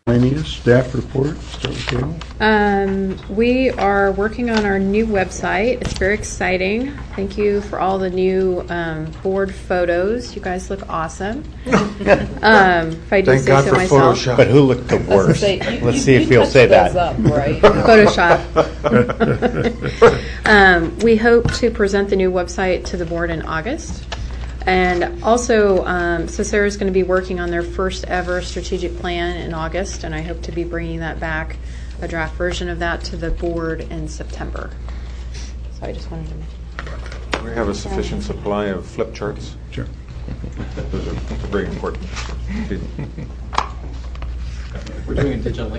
Miscellaneous staff report. Start with Gail. We are working on our new website. It's very exciting. Thank you for all the new board photos. You guys look awesome. If I do Thank say God so for myself. Photoshop. But who looked the worst? Let's see if you'll say that. Photoshop. We hope to present the new website to the board in August. And also, so Sarah's going to be working on their first ever strategic plan in August, and I hope to be bringing that back, a draft version of that, to the board in September. So I just wanted to mention. We have a sufficient supply of flip charts. Sure. Those are very important. We're doing it digitally.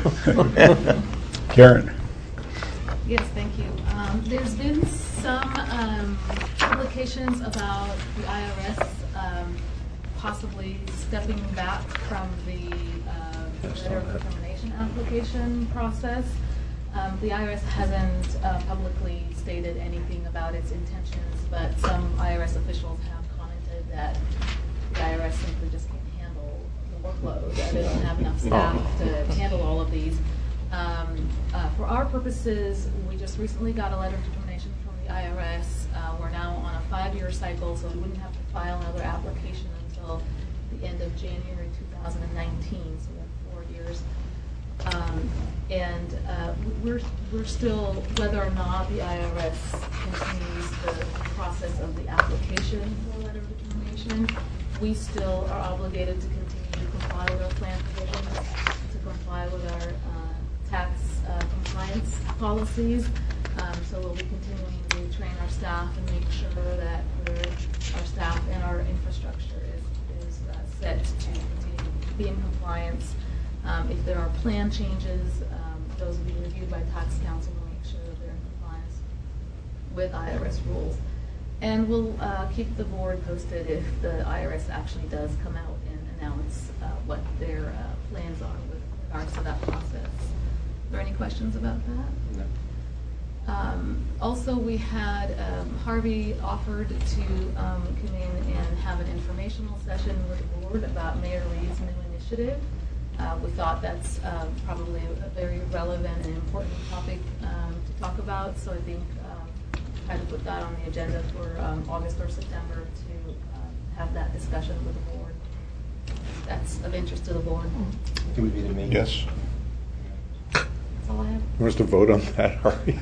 Karen. Yes, thank you. There's been some publications about the IRS possibly stepping back from the letter of determination application process. The IRS hasn't publicly stated anything about its intentions, but some IRS officials have commented that the IRS simply just can't handle the workload. They don't have enough staff to handle all of these. For our purposes, we just recently got a letter of determination from the IRS. We're now on a 5-year cycle, so we wouldn't have to file another application until the end of January 2019, so we have 4 years. We're still, whether or not the IRS continues the process of the application for a letter of determination, we still are obligated to continue to comply with our plan provisions, to comply with our tax compliance policies. So we'll be continuing to train our staff and make sure that our staff and our infrastructure is set to continue to be in compliance. If there are plan changes, those will be reviewed by tax counsel to make sure that they're in compliance with IRS rules. And we'll keep the board posted if the IRS actually does come out and announce what their plans are with regards to that process. Are there any questions about that? No. Also, we had Harvey offered to come in and have an informational session with the board about Mayor Reed's new initiative. We thought that's probably a very relevant and important topic to talk about, so I think try to put that on the agenda for August or September to have that discussion with the board. That's of interest to the board. It would be the main. Yes. That's all I have. Who wants to vote on that, Harvey?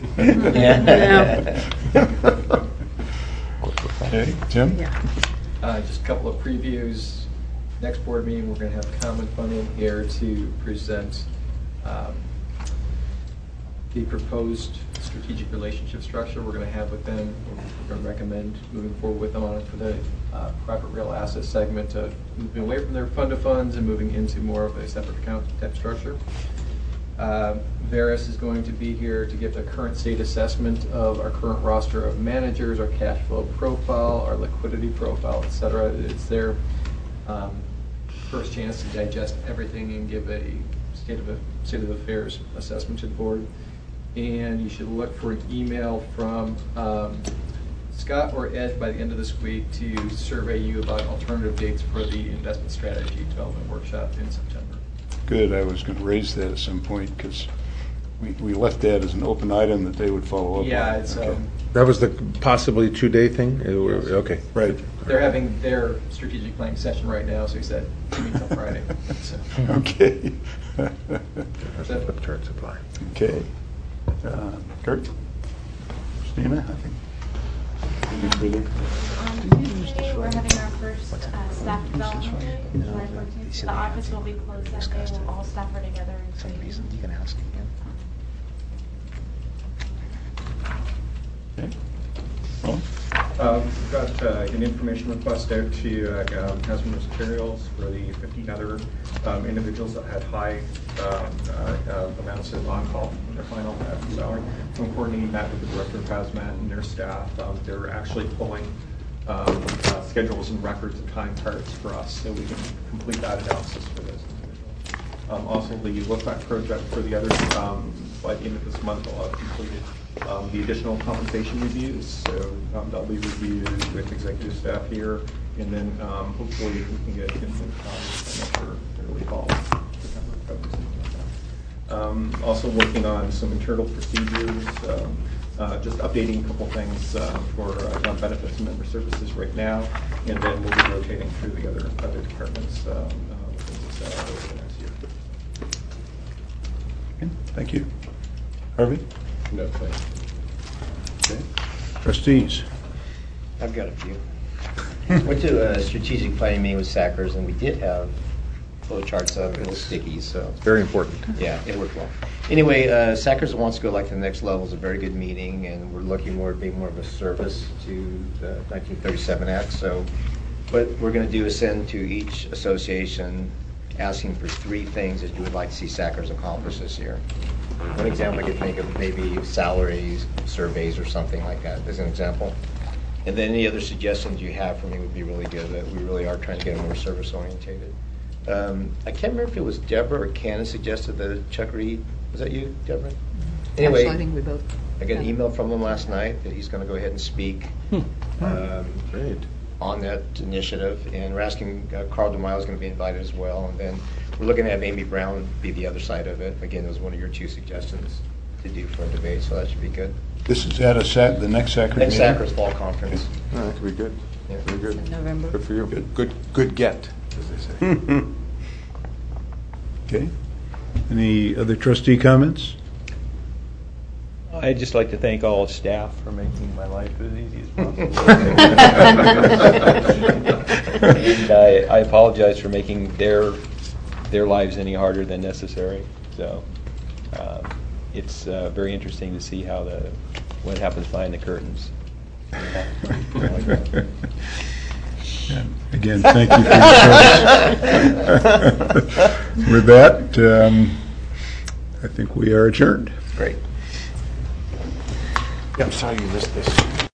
Okay, Jim? Yeah. Just a couple of previews. Next board meeting, we're going to have common funding here to present the proposed strategic relationship structure we're going to have with them. We're going to recommend moving forward with them on it for the private real asset segment, moving away from their fund of funds and moving into more of a separate account type structure. Veris is going to be here to give a current state assessment of our current roster of managers, our cash flow profile, our liquidity profile, et cetera. It's their first chance to digest everything and give a state of affairs assessment to the board. And you should look for an email from Scott or Ed by the end of this week to survey you about alternative dates for the investment strategy development workshop in September. Good. I was going to raise that at some point because we left that as an open item that they would follow up Yeah, on. it's Okay. That was the possibly 2-day thing? Yes. Okay. Right. they're having their strategic planning session right now, so he said meet on Friday. So, Okay. That's the flip chart supply. Okay. Kurt? Christina, I think. Any further? Tuesday, we're having our first staff development day, July 14th. The office will be closed that day when all staff are together in training. You can ask again. Okay. Ron? We've got an information request out to Hazardous Materials for the 15 other individuals that had high amounts of on-call in their final salary. I'm coordinating that with the Director of Hazmat and their staff. They're actually pulling schedules and records and time cards for us so we can complete that analysis for those individuals. Also, the look-back project for the others by the end of this month will have completed the additional compensation reviews, so they'll be reviewed with executive staff here, and then hopefully we can get infant for early fall. Also working on some internal procedures, just updating a couple things for benefits and member services right now, and then we'll be rotating through the other departments over the next year. Okay, thank you. Harvey? No, thanks. Okay. Trustees? I've got a few. Went to a strategic planning meeting with Sackers, and we did have flow charts up, little stickies, so. Very important. Yeah, it worked well. Anyway, Sackers wants to go like to the next level. It's a very good meeting, and we're looking more at being more of a service to the 1937 Act. So what we're going to do is send to each association asking for 3 things that you would like to see Sackers accomplish this year. One example I could think of maybe salaries, surveys, or something like that as an example. And then any other suggestions you have for me would be really good. That we really are trying to get more service orientated. I can't remember if it was Deborah or Candace suggested that Chuck Reed. Was that you, Deborah? Anyway, Actually, I think we both. I got an email from him last night that he's going to go ahead and speak Great. on that initiative. And we're asking Carl DeMille is going to be invited as well. And then we're looking to have Amy Brown be the other side of it. Again, it was one of your 2 suggestions to do for a debate, so that should be good. This is at the next Sackers Next meeting? Sackers Fall Conference. Oh, that could be good. Yeah. Very good. In November. Good for you. Good get, as they say. Okay. Any other trustee comments? I'd just like to thank all staff for making my life as easy as possible. And I apologize for making their lives any harder than necessary. So it's very interesting to see how what happens behind the curtains. Again, thank you for your service. With that, I think we are adjourned. Great. Yeah, I'm sorry you missed this.